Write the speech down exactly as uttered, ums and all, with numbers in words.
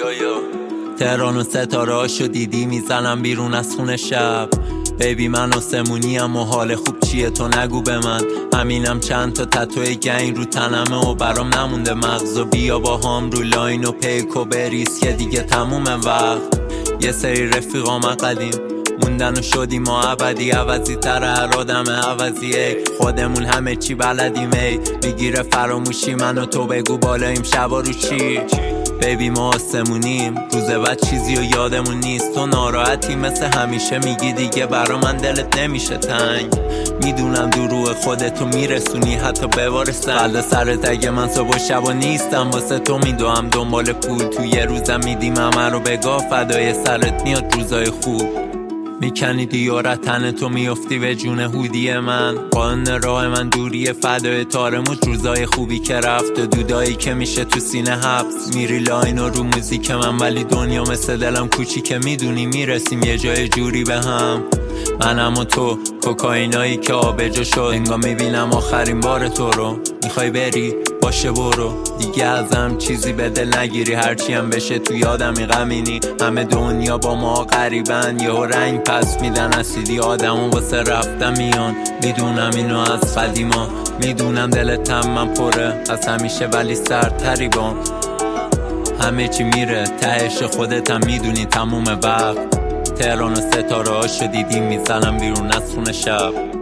تهران و ستاره هاشو دیدی میزنم بیرون از خونه شب. بیبی من آسمونیم و حال خوب چیه تو نگو به من. همینم چند تا تتوی گنگ رو تنمه و برام نمونده مغز. و بیا با هم رو لاین و پیک و بریز که دیگه تمومه وقت. یه سری رفیقام قدیم موندن و شدیم ما ابدی. عوضی تر هر آدم عوضیه، خودمون همه چی بلدیم. ای میگیره فراموشی منو تو بگو بالایم شبا رو چی. بیبی ما آسمونیم روز بعد چیزی و یادمون نیست. تو ناراحتی مثل همیشه میگی دیگه برا من دلت نمیشه تنگ. میدونم دو روح خودتو میرسونی حتی ببار سنگ. قلب سرت اگه من صبح و شبا نیستم واسه تو میدوام دنبال پول. تو یه روزم میدیم همه رو بگاه فدای سرت میاد روزای خوب. میکنی دیارت تن تو میفتی به جون هودی من. قانون راه من دوری فدای تارموت. روزای خوبی که رفت و دودایی که میشه تو سینه حبس. میری لاین و رو موزیک من ولی دنیا مثل دلم کوچیکه. میدونی میرسیم یه جای جوری به هم منم و تو. کوکائینایی که آبجو شد انگار میبینم آخرین بار تو رو. میخوای بری باشه برو دیگه ازم چیزی به دل نگیری. هرچی هم بشه تو یادمی غمینی. همه دنیا با ما غریبن یهو رنگ پس میدن اسیدی. آدمون واسه رفتن میان میدونم اینو از قدیما. میدونم دلت هم من پره از همیشه ولی سرتری بام. همه چی میره تهش خودت هم میدونی تموم وقت. تهران و ستاره هاشو دیدی میزنم بیرون از خونه شب.